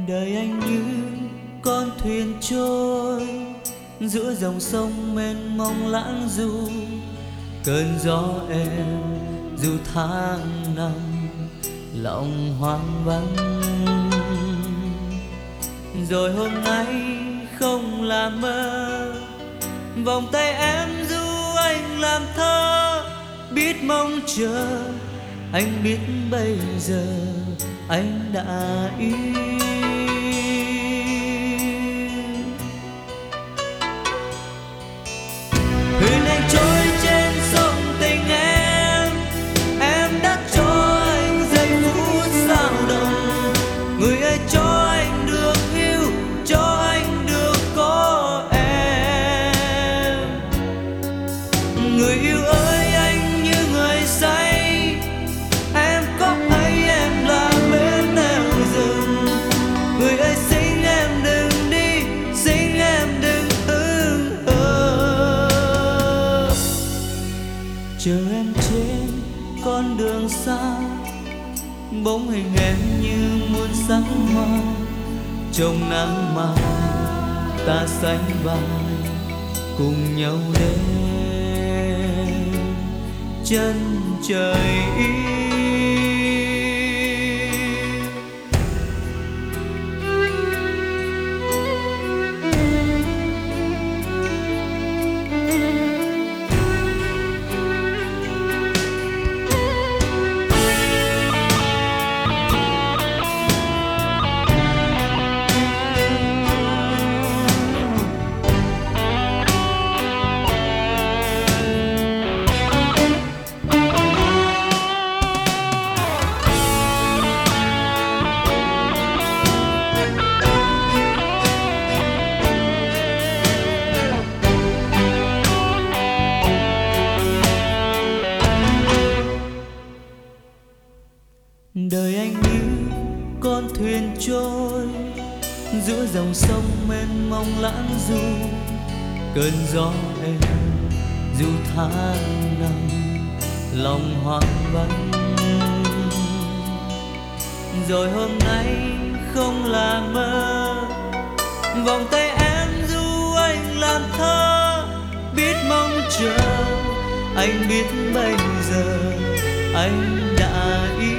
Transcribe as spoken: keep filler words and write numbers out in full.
Đời anh như con thuyền trôi giữa dòng sông mênh mông lãng du, cơn gió êm dù tháng năm lòng hoang vắng. Rồi hôm nay không là mơ, vòng tay em du anh làm thơ. Biết mong chờ anh biết bây giờ anh đã yêu. Thuyền anh trôi trên sông tình em, em đã cho anh giây phút dao động. Người ơi cho anh được yêu, cho anh được có em. Người yêu ơi anh như người say, em có thấy em là bên nẻo rừng. Người ơi xin em đừng đi, xin em đừng hững hờ. Chờ em trên con đường xa, bóng hình em như muôn sắc hoa. Trong nắng mai ta sánh vai cùng nhau đến chân trời yêu. Đời anh như con thuyền trôi giữa dòng sông mênh mông lãng du, cơn gió êm dù tháng năm lòng hoang vắng. Rồi hôm nay không là mơ, vòng tay em du anh làm thơ. Biết mong chờ anh biết bây giờ anh đã yêu.